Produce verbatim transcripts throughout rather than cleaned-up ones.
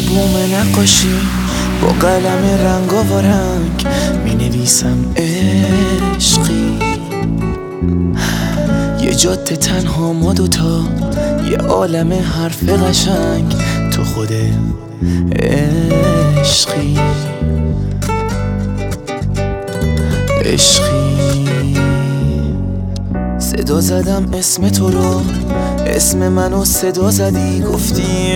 آلبوم نقاشی با قلم رنگ و رنگ می نویسم عشقی. یه جاده تنها ما دوتا، یه عالم حرف قشنگ، تو خود عشقی. عشقی صدا زدم اسم تو رو، اسم منو صدا زدی، گفتی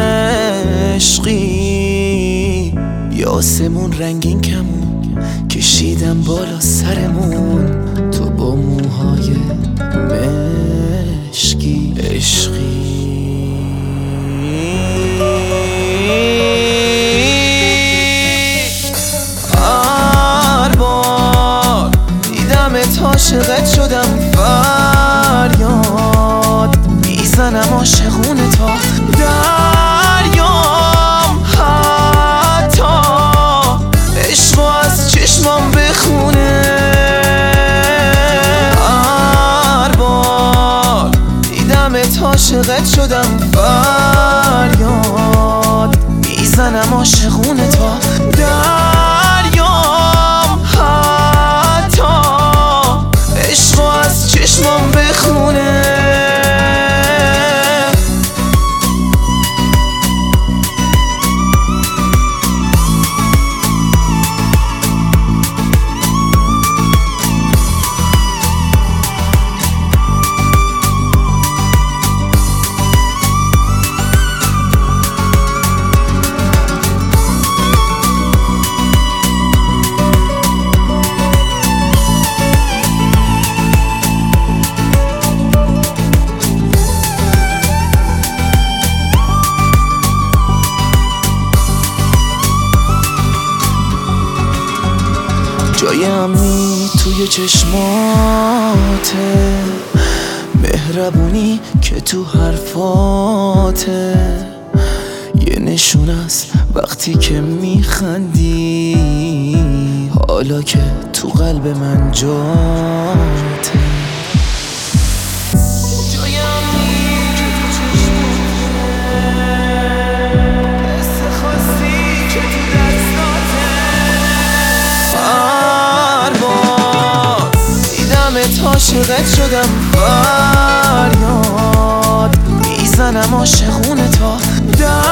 عشقی. یا آسمون رنگین کمون کشیدم بالا سرمون، تو با موهای مشکی. عشقی هر بار دیدمت عاشقت شدم، فریاد میزنم عاشقونه تا دریام، حتی عشقو از چشمام بخونه. هر بار دیدمت عاشقت شدم، فریاد میزنم عاشقونه تا دریام، حتی عشقو از چشمام بخونه. جای امنی توی چشماته، مهربونی که تو حرفاته، یه نشون است وقتی که میخندی، حالا که تو قلب من جاته. عاشقت شدم، فریاد میزنم عاشقونه تا